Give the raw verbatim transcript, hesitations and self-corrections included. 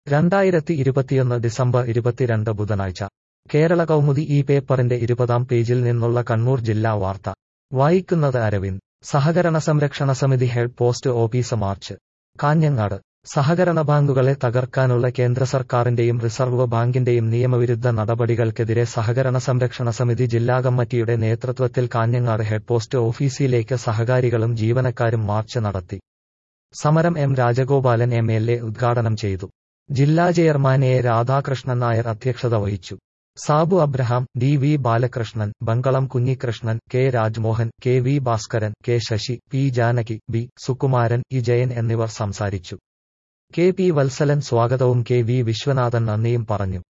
രണ്ടായിരത്തി ഇരുപത്തിയൊന്ന് ഡിസംബർ ഇരുപത്തിരണ്ട് ബുധനാഴ്ച കേരള കൗമുദി ഈ പേപ്പറിന്റെ ഇരുപതാം പേജിൽ നിന്നുള്ള കണ്ണൂർ ജില്ലാ വാർത്ത വായിക്കുന്നത് അരവിന്ദ്. സഹകരണ സംരക്ഷണ സമിതി head post office march. Kanhangad. സഹകരണ ബാങ്കുകളെ തകർക്കാനുള്ള കേന്ദ്ര സർക്കാരിന്റെയും റിസർവ് ബാങ്കിന്റെയും നിയമവിരുദ്ധ നടപടികൾക്കെതിരെ സഹകരണ സംരക്ഷണ സമിതി ജില്ലാ കമ്മിറ്റിയുടെ നേതൃത്വത്തിൽ കാഞ്ഞങ്ങാട് ഹെഡ് പോസ്റ്റ് ഓഫീസിലേക്ക് സഹകാരികളും ജീവനക്കാരും മാർച്ച് നടത്തി. സമരം M Rajagopalan M L A ഉദ്ഘാടനം ചെയ്തു. ജില്ലാ ചെയർമാൻ എ രാധാകൃഷ്ണൻ നായർ അധ്യക്ഷത വഹിച്ചു. Sabu Abraham, D V Balakrishnan, Bankalam Kunhikrishnan, K Rajmohan, K V Bhaskaran, K Sasi, P Janaki, B Sukumaran, E Jayan എന്നിവർ സംസാരിച്ചു. കെ പി വത്സലൻ സ്വാഗതവും കെ വി വിശ്വനാഥൻ നന്ദിയും പറഞ്ഞു.